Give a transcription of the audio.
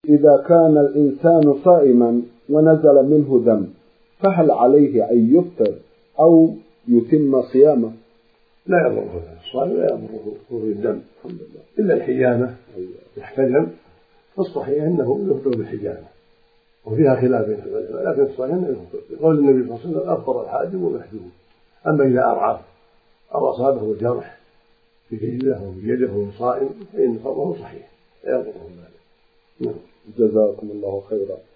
إذا كان الإنسان صائما ونزل منه دم فهل عليه أن يفطر أو يتم صيامه؟ لا يضره الصائم، لا يضره خروج الدم إلا الحجامة يحتجم، فالصحيح أنه يفطر بالحجامة، وفيها خلاف بين العلماء، لكن الصحيح أنه يفطر بقول النبي صلى الله عليه وسلم أفطر الحاجم والمحجوم. أما إذا أرعف أو أصابه الجرح في رجله أو في يده وهو صائم فإن فطره صحيح لا يضره ذلك. جزاكم الله خيرا.